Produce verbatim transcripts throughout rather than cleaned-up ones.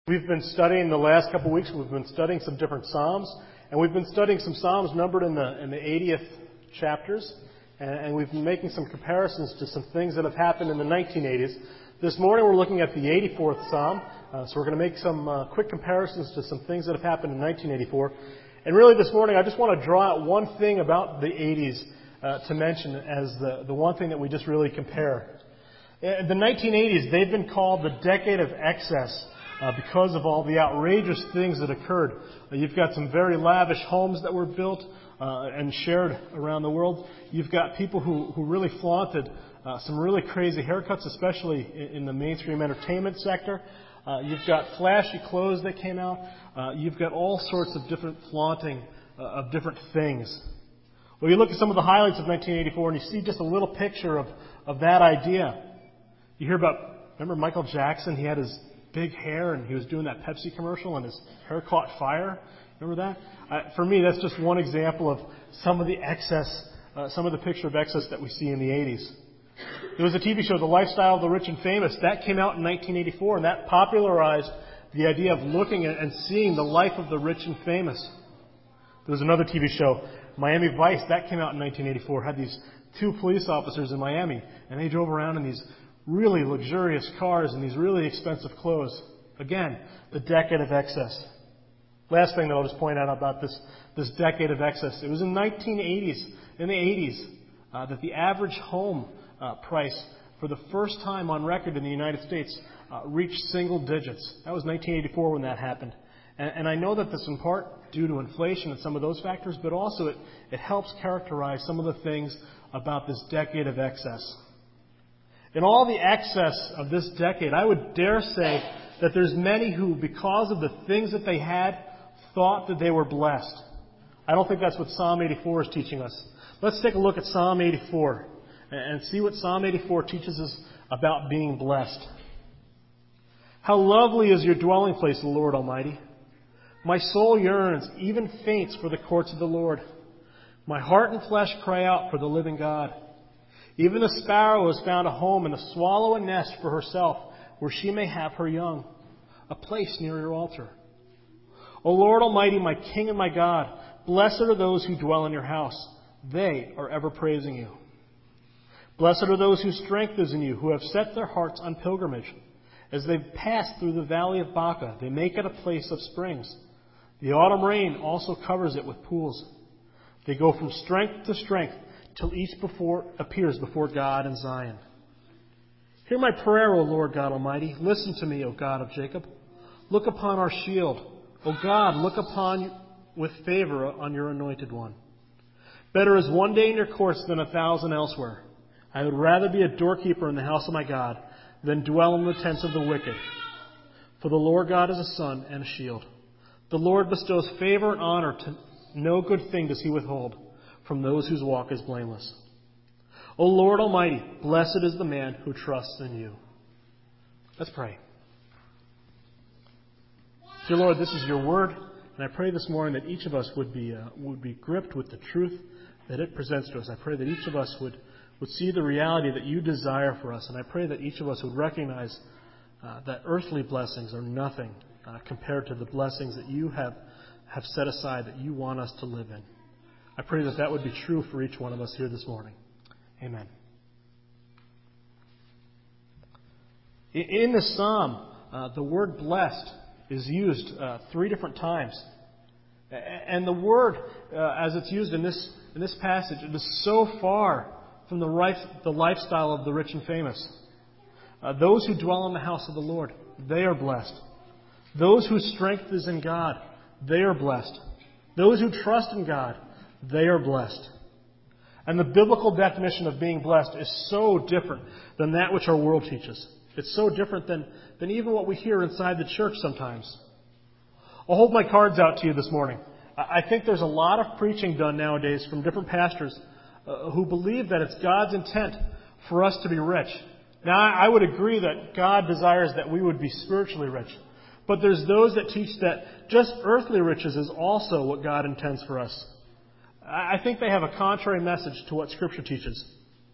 We've been studying the last couple of weeks, we've been studying some different Psalms, and we've been studying some Psalms numbered in the in the eightieth chapters, and, and we've been making some comparisons to some things that have happened in the nineteen eighties. This morning we're looking at the eighty-fourth Psalm, uh, so we're going to make some uh, quick comparisons to some things that have happened in nineteen eighty-four. And really this morning I just want to draw out one thing about the eighties uh, to mention as the, the one thing that we just really compare. Uh, the nineteen eighties, they've been called the decade of excess. Uh, because of all the outrageous things that occurred. Uh, you've got some very lavish homes that were built uh, and shared around the world. You've got people who, who really flaunted uh, some really crazy haircuts, especially in, in the mainstream entertainment sector. Uh, you've got flashy clothes that came out. Uh, you've got all sorts of different flaunting uh, of different things. Well, you look at some of the highlights of nineteen eighty-four and you see just a little picture of, of that idea. You hear about, remember Michael Jackson? He had his big hair, and he was doing that Pepsi commercial, and his hair caught fire. Remember that? Uh, for me, that's just one example of some of the excess, uh, some of the picture of excess that we see in the eighties. There was a T V show, The Lifestyle of the Rich and Famous. That came out in nineteen eighty-four, and that popularized the idea of looking at and seeing the life of the rich and famous. There was another T V show, Miami Vice. That came out in nineteen eighty-four. Had these two police officers in Miami, and they drove around in these really luxurious cars and these really expensive clothes. Again, the decade of excess. Last thing that I'll just point out about this, this decade of excess. It was in nineteen eighties, in the eighties, uh, that the average home uh, price for the first time on record in the United States uh, reached single digits. That was nineteen eighty-four when that happened. And, and I know that this in part due to inflation and some of those factors, but also it, it helps characterize some of the things about this decade of excess. In all the excess of this decade, I would dare say that there's many who, because of the things that they had, thought that they were blessed. I don't think that's what Psalm eighty-four is teaching us. Let's take a look at Psalm eighty-four and see what Psalm eighty-four teaches us about being blessed. How lovely is your dwelling place, the Lord Almighty. My soul yearns, even faints for the courts of the Lord. My heart and flesh cry out for the living God. Even the sparrow has found a home, and the swallow a nest for herself, where she may have her young, a place near your altar. O Lord Almighty, my King and my God, blessed are those who dwell in your house. They are ever praising you. Blessed are those whose strength is in you, who have set their hearts on pilgrimage. As they pass through the valley of Baca, they make it a place of springs. The autumn rain also covers it with pools. They go from strength to strength, till each before, appears before God in Zion. Hear my prayer, O Lord God Almighty. Listen to me, O God of Jacob. Look upon our shield. O God, look upon with favor on your anointed one. Better is one day in your courts than a thousand elsewhere. I would rather be a doorkeeper in the house of my God than dwell in the tents of the wicked. For the Lord God is a sun and a shield. The Lord bestows favor and honor. To no good thing does he withhold from those whose walk is blameless. O Lord Almighty, blessed is the man who trusts in you. Let's pray. Dear Lord, this is your word, and I pray this morning that each of us would be uh, would be gripped with the truth that it presents to us. I pray that each of us would, would see the reality that you desire for us, and I pray that each of us would recognize uh, that earthly blessings are nothing uh, compared to the blessings that you have, have set aside, that you want us to live in. I pray that that would be true for each one of us here this morning. Amen. In this psalm, uh, the word blessed is used uh, three different times. And the word, uh, as it's used in this in this passage, it is so far from the, life, the lifestyle of the rich and famous. Uh, those who dwell in the house of the Lord, they are blessed. Those whose strength is in God, they are blessed. Those who trust in God, they are blessed. And the biblical definition of being blessed is so different than that which our world teaches. It's so different than, than even what we hear inside the church sometimes. I'll hold my cards out to you this morning. I think there's a lot of preaching done nowadays from different pastors uh, who believe that it's God's intent for us to be rich. Now, I would agree that God desires that we would be spiritually rich. But there's those that teach that just earthly riches is also what God intends for us. I think they have a contrary message to what Scripture teaches.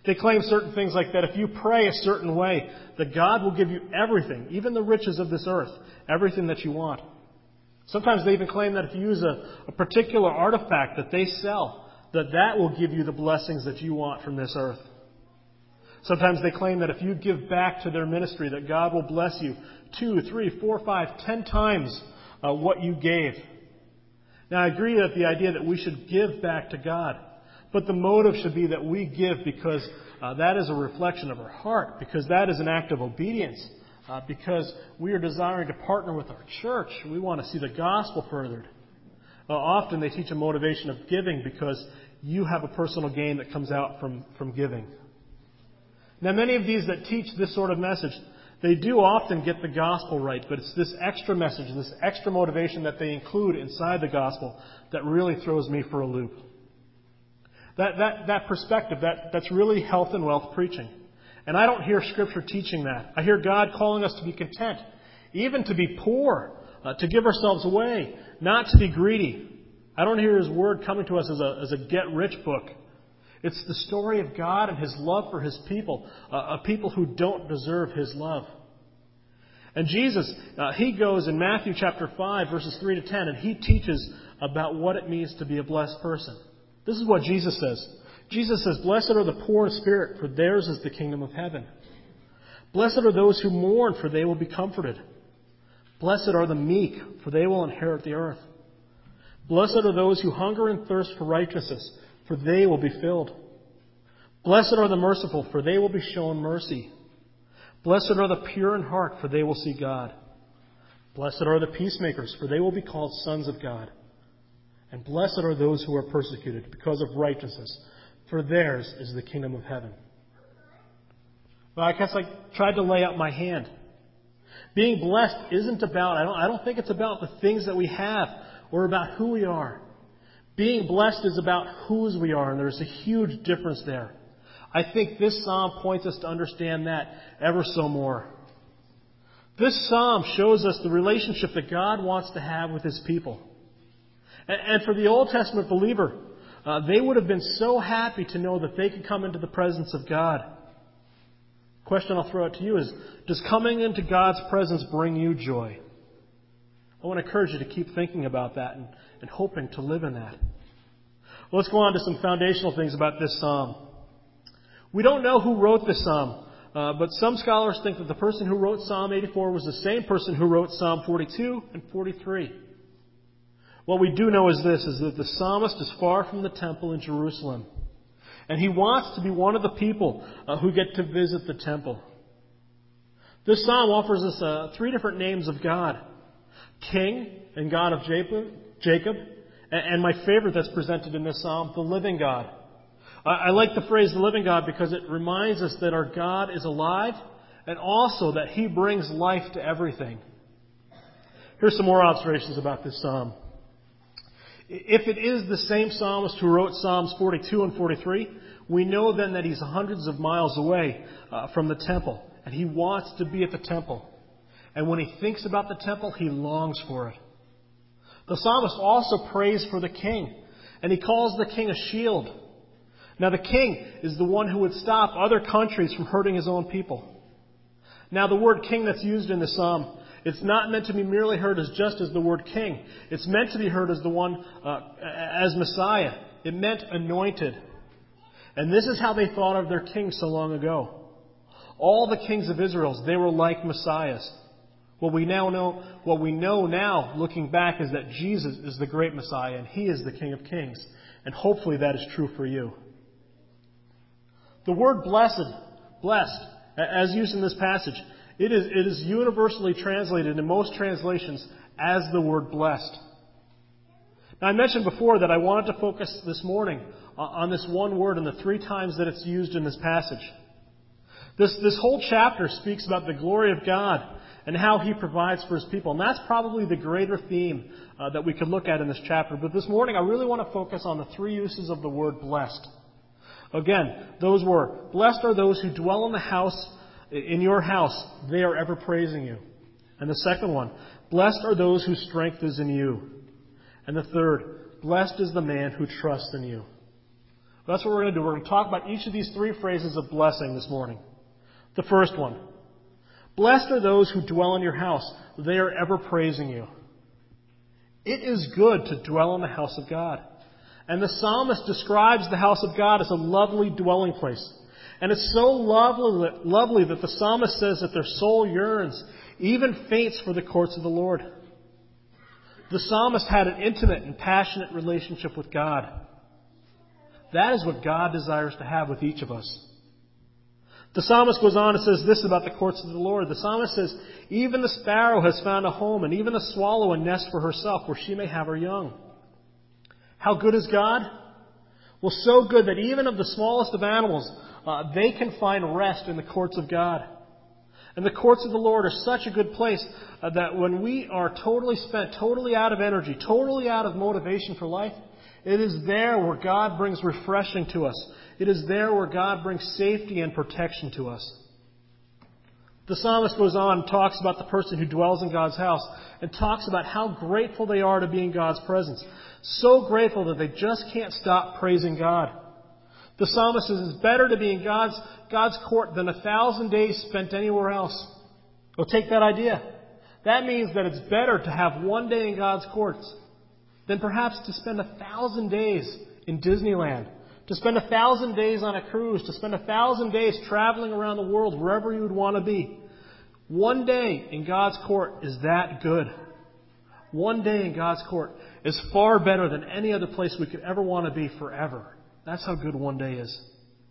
They claim certain things like that if you pray a certain way, that God will give you everything, even the riches of this earth, everything that you want. Sometimes they even claim that if you use a, a particular artifact that they sell, that that will give you the blessings that you want from this earth. Sometimes they claim that if you give back to their ministry, that God will bless you two, three, four, five, ten times uh, what you gave. Now, I agree that the idea that we should give back to God, but the motive should be that we give because uh, that is a reflection of our heart, because that is an act of obedience, uh, because we are desiring to partner with our church. We want to see the gospel furthered. Uh, often they teach a motivation of giving because you have a personal gain that comes out from, from giving. Now, many of these that teach this sort of message, they do often get the gospel right, but it's this extra message, this extra motivation that they include inside the gospel that really throws me for a loop. That, that, that perspective, that, that's really health and wealth preaching. And I don't hear Scripture teaching that. I hear God calling us to be content, even to be poor, uh, to give ourselves away, not to be greedy. I don't hear His Word coming to us as a, as a get-rich book. It's the story of God and His love for His people, uh, a people who don't deserve His love. And Jesus, uh, He goes in Matthew chapter five, verses three to ten, and He teaches about what it means to be a blessed person. This is what Jesus says. Jesus says, "Blessed are the poor in spirit, for theirs is the kingdom of heaven. Blessed are those who mourn, for they will be comforted. Blessed are the meek, for they will inherit the earth. Blessed are those who hunger and thirst for righteousness, for they will be filled. Blessed are the merciful, for they will be shown mercy. Blessed are the pure in heart, for they will see God. Blessed are the peacemakers, for they will be called sons of God. And blessed are those who are persecuted because of righteousness, for theirs is the kingdom of heaven." Well, I guess I tried to lay out my hand. Being blessed isn't about, I don't, I don't think it's about the things that we have or about who we are. Being blessed is about whose we are, and there's a huge difference there. I think this psalm points us to understand that ever so more. This psalm shows us the relationship that God wants to have with His people. And for the Old Testament believer, uh, they would have been so happy to know that they could come into the presence of God. The question I'll throw out to you is, does coming into God's presence bring you joy? I want to encourage you to keep thinking about that and, and hoping to live in that. Well, let's go on to some foundational things about this psalm. We don't know who wrote this psalm, uh, but some scholars think that the person who wrote Psalm eighty-four was the same person who wrote Psalm forty-two and forty-three. What we do know is this, is that the psalmist is far from the temple in Jerusalem. And he wants to be one of the people uh, who get to visit the temple. This psalm offers us uh, three different names of God. King and God of Jacob. And my favorite that's presented in this psalm, the living God. I like the phrase the living God because it reminds us that our God is alive and also that He brings life to everything. Here's some more observations about this psalm. If it is the same psalmist who wrote Psalms forty-two and forty-three, we know then that he's hundreds of miles away uh, from the temple. And he wants to be at the temple. And when he thinks about the temple, he longs for it. The psalmist also prays for the king. And he calls the king a shield. Now the king is the one who would stop other countries from hurting his own people. Now the word king that's used in the psalm, it's not meant to be merely heard as just as the word king. It's meant to be heard as the one, uh, as Messiah. It meant anointed. And this is how they thought of their king so long ago. All the kings of Israel, they were like messiahs. What we now know, what we know now, looking back, is that Jesus is the great Messiah and He is the King of Kings. And hopefully that is true for you. The word blessed, blessed, as used in this passage, It is, it is universally translated in most translations as the word blessed. Now, I mentioned before that I wanted to focus this morning on this one word and the three times that it's used in this passage. This, this whole chapter speaks about the glory of God and how He provides for His people. And that's probably the greater theme uh, that we could look at in this chapter. But this morning I really want to focus on the three uses of the word blessed. Again, those were, blessed are those who dwell in the house In your house, they are ever praising you. And the second one, blessed are those whose strength is in you. And the third, blessed is the man who trusts in you. That's what we're going to do. We're going to talk about each of these three phrases of blessing this morning. The first one. Blessed are those who dwell in your house. They are ever praising you. It is good to dwell in the house of God. And the psalmist describes the house of God as a lovely dwelling place. And it's so lovely, lovely that the psalmist says that their soul yearns, even faints for the courts of the Lord. The psalmist had an intimate and passionate relationship with God. That is what God desires to have with each of us. The psalmist goes on and says this about the courts of the Lord. The psalmist says, even the sparrow has found a home, and even the swallow a nest for herself, where she may have her young. How good is God? Well, so good that even of the smallest of animals, uh, they can find rest in the courts of God. And the courts of the Lord are such a good place uh, that when we are totally spent, totally out of energy, totally out of motivation for life, it is there where God brings refreshing to us. It is there where God brings safety and protection to us. The psalmist goes on and talks about the person who dwells in God's house and talks about how grateful they are to be in God's presence. So grateful that they just can't stop praising God. The psalmist says it's better to be in God's, God's court than a thousand days spent anywhere else. Well, take that idea. That means that it's better to have one day in God's courts than perhaps to spend a thousand days in Disneyland, to spend a thousand days on a cruise, to spend a thousand days traveling around the world wherever you would want to be. One day in God's court is that good. One day in God's court is far better than any other place we could ever want to be forever. That's how good one day is.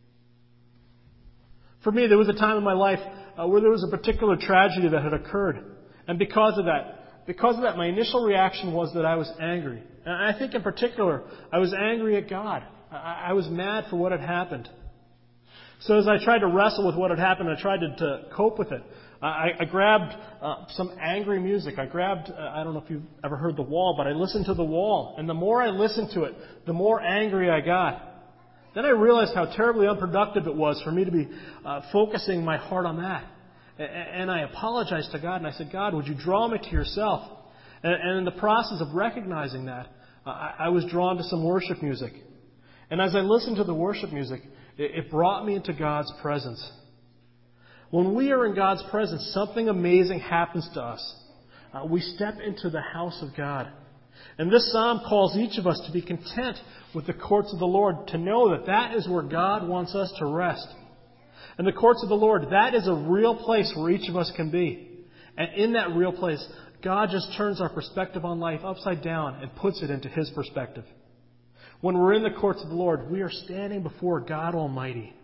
For me, there was a time in my life uh, where there was a particular tragedy that had occurred. And because of that, because of that, my initial reaction was that I was angry. And I think in particular, I was angry at God. I, I was mad for what had happened. So as I tried to wrestle with what had happened, I tried to, to cope with it. I, I grabbed uh, some angry music. I grabbed, uh, I don't know if you've ever heard The Wall, but I listened to The Wall. And the more I listened to it, the more angry I got. Then I realized how terribly unproductive it was for me to be uh, focusing my heart on that. And I apologized to God, and I said, God, would you draw me to yourself? And in the process of recognizing that, I was drawn to some worship music. And as I listened to the worship music, it brought me into God's presence. When we are in God's presence, something amazing happens to us. We step into the house of God. And this psalm calls each of us to be content with the courts of the Lord, to know that that is where God wants us to rest. And the courts of the Lord, that is a real place where each of us can be. And in that real place, God just turns our perspective on life upside down and puts it into His perspective. When we're in the courts of the Lord, we are standing before God Almighty.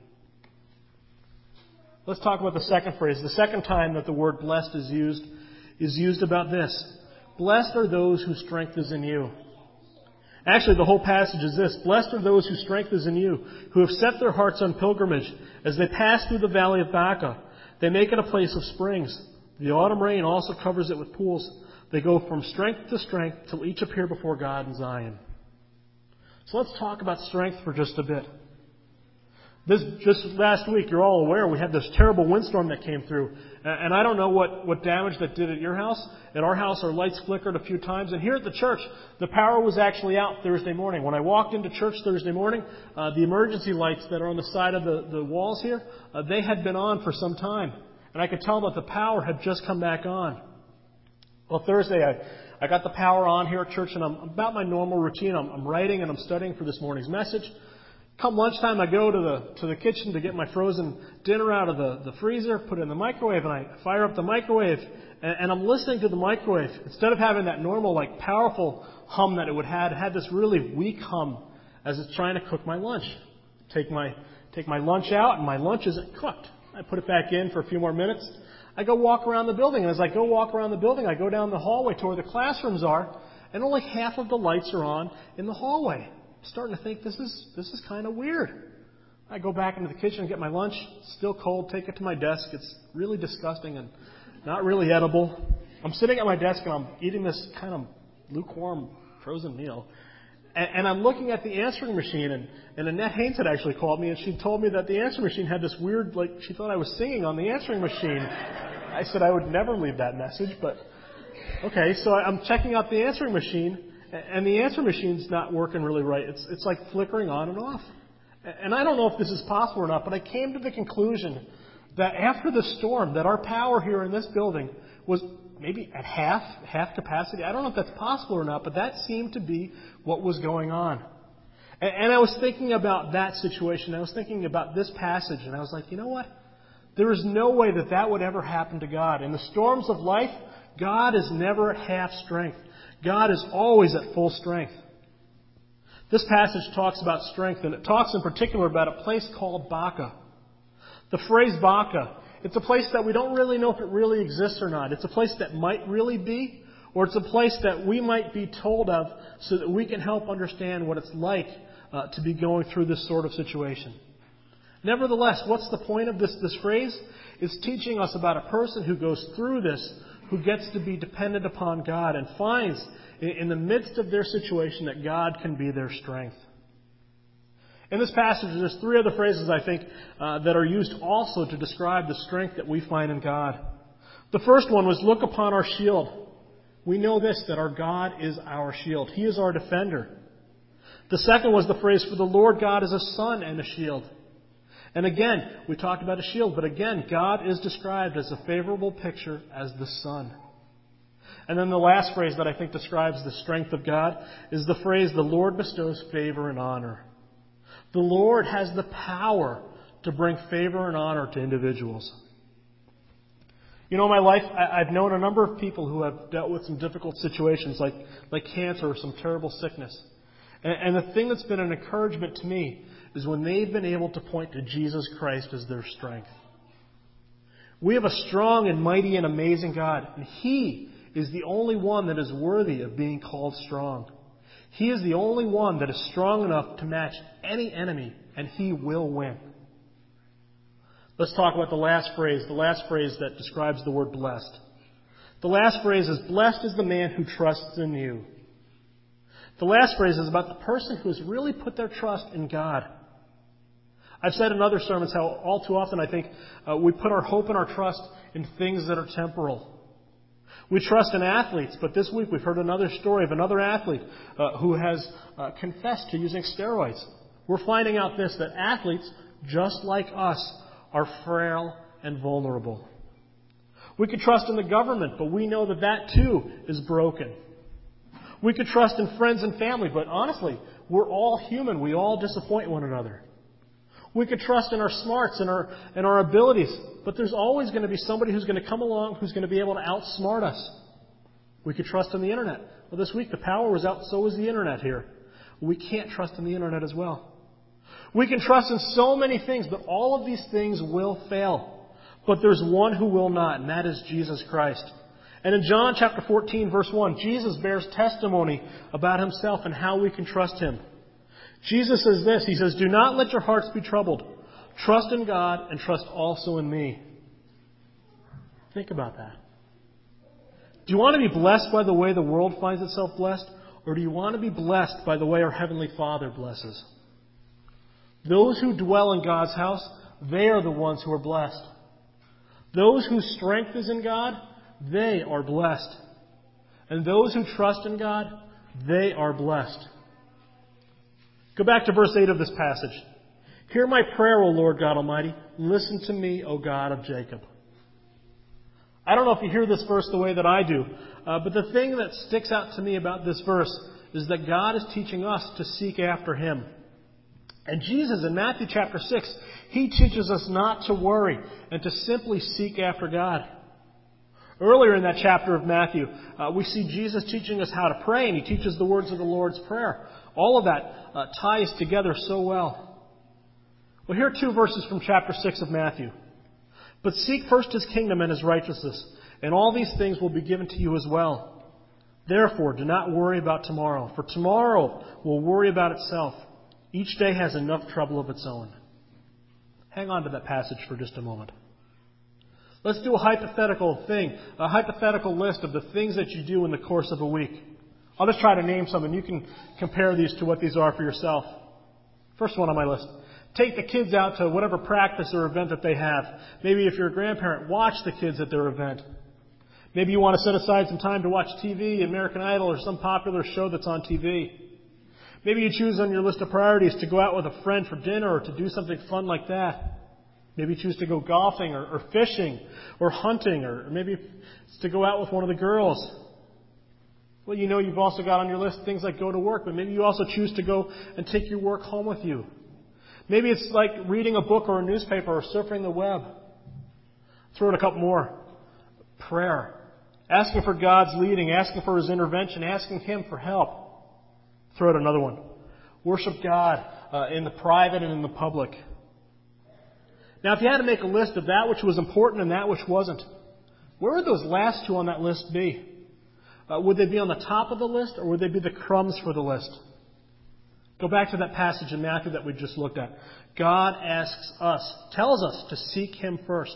Let's talk about the second phrase. The second time that the word blessed is used is used about this. Blessed are those whose strength is in you. Actually, the whole passage is this. Blessed are those whose strength is in you, who have set their hearts on pilgrimage. As they pass through the valley of Baca, they make it a place of springs. The autumn rain also covers it with pools. They go from strength to strength till each appear before God in Zion. So let's talk about strength for just a bit. This just last week, you're all aware, we had this terrible windstorm that came through. And I don't know what, what damage that did at your house. At our house, our lights flickered a few times. And here at the church, the power was actually out Thursday morning. When I walked into church Thursday morning, uh, the emergency lights that are on the side of the, the walls here, uh, they had been on for some time. And I could tell that the power had just come back on. Well, Thursday, I, I got the power on here at church, and I'm about my normal routine. I'm, I'm writing and I'm studying for this morning's message. Come lunchtime, I go to the to the kitchen to get my frozen dinner out of the, the freezer, put it in the microwave, and I fire up the microwave, and, and I'm listening to the microwave. Instead of having that normal, like, powerful hum that it would have, it had this really weak hum as it's trying to cook my lunch. Take my take my lunch out, and my lunch isn't cooked. I put it back in for a few more minutes. I go walk around the building, and as I go walk around the building, I go down the hallway to where the classrooms are, and only half of the lights are on in the hallway. Starting to think this is this is kind of weird. I go back into the kitchen and get my lunch, still cold, take it to my desk. It's really disgusting and not really edible. I'm sitting at my desk and I'm eating this kind of lukewarm frozen meal. And, and I'm looking at the answering machine, and, and Annette Haynes had actually called me, and she told me that the answering machine had this weird, like, she thought I was singing on the answering machine. I said I would never leave that message, but okay. So I'm checking out the answering machine, and the answer machine's not working really right. It's it's like flickering on and off. And I don't know if this is possible or not, but I came to the conclusion that after the storm, that our power here in this building was maybe at half, half capacity. I don't know if that's possible or not, but that seemed to be what was going on. And, and I was thinking about that situation. I was thinking about this passage, and I was like, you know what? There is no way that that would ever happen to God. In the storms of life, God is never at half strength. God is always at full strength. This passage talks about strength, and it talks in particular about a place called Baca. The phrase Baca, it's a place that we don't really know if it really exists or not. It's a place that might really be, or it's a place that we might be told of so that we can help understand what it's like uh, to be going through this sort of situation. Nevertheless, what's the point of this, this phrase? It's teaching us about a person who goes through this, who gets to be dependent upon God and finds in the midst of their situation that God can be their strength. In this passage, there's three other phrases, I think, uh, that are used also to describe the strength that we find in God. The first one was, look upon our shield. We know this, that our God is our shield. He is our defender. The second was the phrase, for the Lord God is a sun and a shield. And again, we talked about a shield, but again, God is described as a favorable picture as the sun. And then the last phrase that I think describes the strength of God is the phrase, the Lord bestows favor and honor. The Lord has the power to bring favor and honor to individuals. You know, in my life, I've known a number of people who have dealt with some difficult situations like, like cancer or some terrible sickness. And, and the thing that's been an encouragement to me is when they've been able to point to Jesus Christ as their strength. We have a strong and mighty and amazing God, and He is the only one that is worthy of being called strong. He is the only one that is strong enough to match any enemy, and He will win. Let's talk about the last phrase, the last phrase that describes the word blessed. The last phrase is, blessed is the man who trusts in you. The last phrase is about the person who has really put their trust in God. I've said in other sermons how all too often I think uh, we put our hope and our trust in things that are temporal. We trust in athletes, but this week we've heard another story of another athlete uh, who has uh, confessed to using steroids. We're finding out this, that athletes, just like us, are frail and vulnerable. We could trust in the government, but we know that that too is broken. We could trust in friends and family, but honestly, we're all human. We all disappoint one another. We could trust in our smarts and our and our abilities, but there's always going to be somebody who's going to come along who's going to be able to outsmart us. We could trust in the internet. Well, this week the power was out, so was the internet here. We can't trust in the internet as well. We can trust in so many things, but all of these things will fail. But there's one who will not, and that is Jesus Christ. And in John chapter fourteen, verse one, Jesus bears testimony about Himself and how we can trust Him. Jesus says this, He says, do not let your hearts be troubled. Trust in God and trust also in me. Think about that. Do you want to be blessed by the way the world finds itself blessed? Or do you want to be blessed by the way our Heavenly Father blesses? Those who dwell in God's house, they are the ones who are blessed. Those whose strength is in God, they are blessed. And those who trust in God, they are blessed. Go back to verse eight of this passage. Hear my prayer, O Lord God Almighty. Listen to me, O God of Jacob. I don't know if you hear this verse the way that I do, uh, but the thing that sticks out to me about this verse is that God is teaching us to seek after Him. And Jesus in Matthew chapter six, He teaches us not to worry and to simply seek after God. Earlier in that chapter of Matthew, uh, we see Jesus teaching us how to pray, and He teaches the words of the Lord's Prayer. All of that uh, ties together so well. Well, here are two verses from chapter six of Matthew. But seek first His kingdom and His righteousness, and all these things will be given to you as well. Therefore, do not worry about tomorrow, for tomorrow will worry about itself. Each day has enough trouble of its own. Hang on to that passage for just a moment. Let's do a hypothetical thing, a hypothetical list of the things that you do in the course of a week. I'll just try to name some, and you can compare these to what these are for yourself. First one on my list. Take the kids out to whatever practice or event that they have. Maybe if you're a grandparent, watch the kids at their event. Maybe you want to set aside some time to watch T V, American Idol, or some popular show that's on T V. Maybe you choose on your list of priorities to go out with a friend for dinner or to do something fun like that. Maybe you choose to go golfing or, or fishing or hunting, or maybe it's to go out with one of the girls. Well, you know you've also got on your list things like go to work, but maybe you also choose to go and take your work home with you. Maybe it's like reading a book or a newspaper or surfing the web. Throw in a couple more. Prayer. Asking for God's leading, asking for His intervention, asking Him for help. Throw out another one. Worship God uh, in the private and in the public. Now, if you had to make a list of that which was important and that which wasn't, where would those last two on that list be? Uh, would they be on the top of the list, or would they be the crumbs for the list? Go back to that passage in Matthew that we just looked at. God asks us, tells us to seek Him first.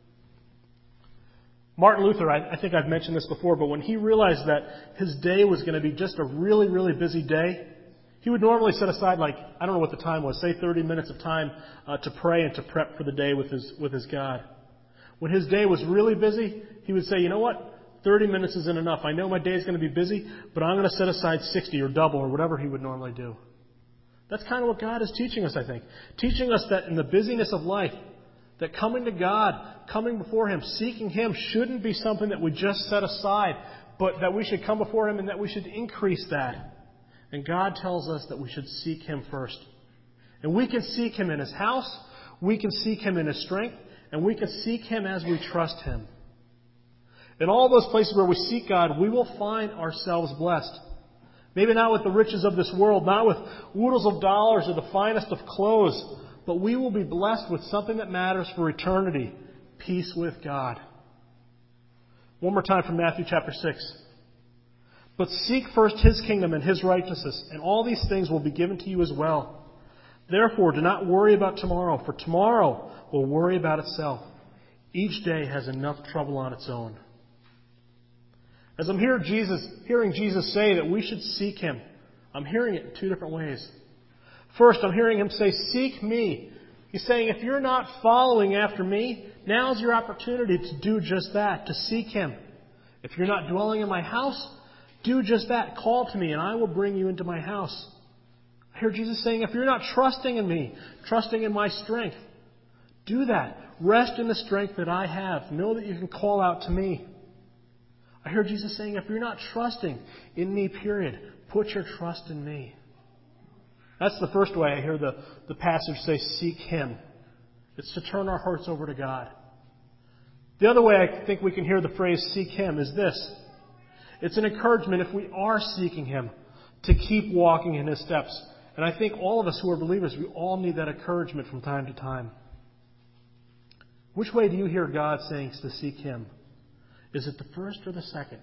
Martin Luther, I, I think I've mentioned this before, but when he realized that his day was going to be just a really, really busy day, he would normally set aside, like, I don't know what the time was, say thirty minutes of time uh, to pray and to prep for the day with his with his God. When his day was really busy, he would say, you know what? thirty minutes isn't enough. I know my day is going to be busy, but I'm going to set aside sixty or double or whatever he would normally do. That's kind of what God is teaching us, I think. Teaching us that in the busyness of life, that coming to God, coming before Him, seeking Him shouldn't be something that we just set aside, but that we should come before Him and that we should increase that. And God tells us that we should seek Him first. And we can seek Him in His house, we can seek Him in His strength, and we can seek Him as we trust Him. In all those places where we seek God, we will find ourselves blessed. Maybe not with the riches of this world, not with oodles of dollars or the finest of clothes, but we will be blessed with something that matters for eternity, peace with God. One more time from Matthew chapter six. But seek first His kingdom and His righteousness, and all these things will be given to you as well. Therefore, do not worry about tomorrow, for tomorrow will worry about itself. Each day has enough trouble on its own. As I'm hearing Jesus, hearing Jesus say that we should seek Him, I'm hearing it in two different ways. First, I'm hearing Him say, seek me. He's saying, if you're not following after me, now's your opportunity to do just that, to seek Him. If you're not dwelling in my house, do just that. Call to me and I will bring you into my house. I hear Jesus saying, if you're not trusting in me, trusting in my strength, do that. Rest in the strength that I have. Know that you can call out to me. I hear Jesus saying, if you're not trusting in me, period, put your trust in me. That's the first way I hear the, the passage say, seek Him. It's to turn our hearts over to God. The other way I think we can hear the phrase seek Him is this. It's an encouragement, if we are seeking Him, to keep walking in His steps. And I think all of us who are believers, we all need that encouragement from time to time. Which way do you hear God saying to seek Him? Is it the first or the second?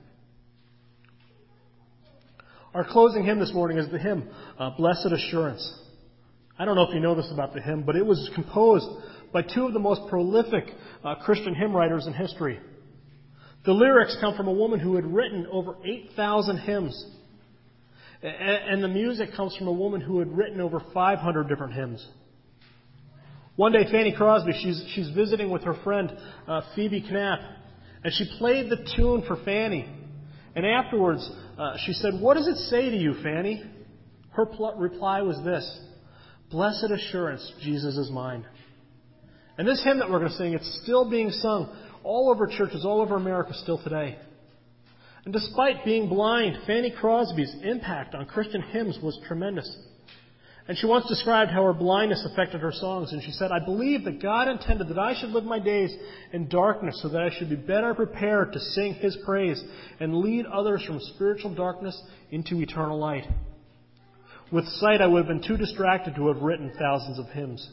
Our closing hymn this morning is the hymn, uh, Blessed Assurance. I don't know if you know this about the hymn, but it was composed by two of the most prolific uh, Christian hymn writers in history. The lyrics come from a woman who had written over eight thousand hymns. And the music comes from a woman who had written over five hundred different hymns. One day, Fanny Crosby, she's, she's visiting with her friend uh, Phoebe Knapp, and she played the tune for Fanny. And afterwards, uh, she said, "What does it say to you, Fanny?" Her pl- reply was this: "Blessed assurance, Jesus is mine." And this hymn that we're going to sing, it's still being sung all over churches, all over America still today. And despite being blind, Fanny Crosby's impact on Christian hymns was tremendous. And she once described how her blindness affected her songs. And she said, "I believe that God intended that I should live my days in darkness so that I should be better prepared to sing His praise and lead others from spiritual darkness into eternal light. With sight, I would have been too distracted to have written thousands of hymns."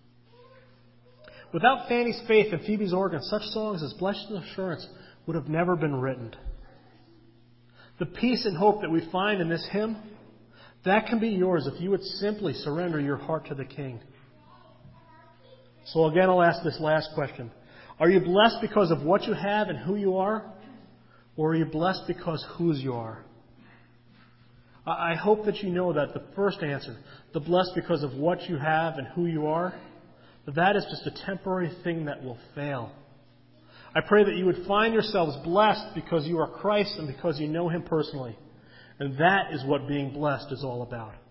Without Fanny's faith and Phoebe's organ, such songs as Blessed Assurance would have never been written. The peace and hope that we find in this hymn, that can be yours if you would simply surrender your heart to the King. So again, I'll ask this last question. Are you blessed because of what you have and who you are? Or are you blessed because whose you are? I hope that you know that the first answer, the blessed because of what you have and who you are, that is just a temporary thing that will fail. I pray that you would find yourselves blessed because you are Christ and because you know Him personally. And that is what being blessed is all about.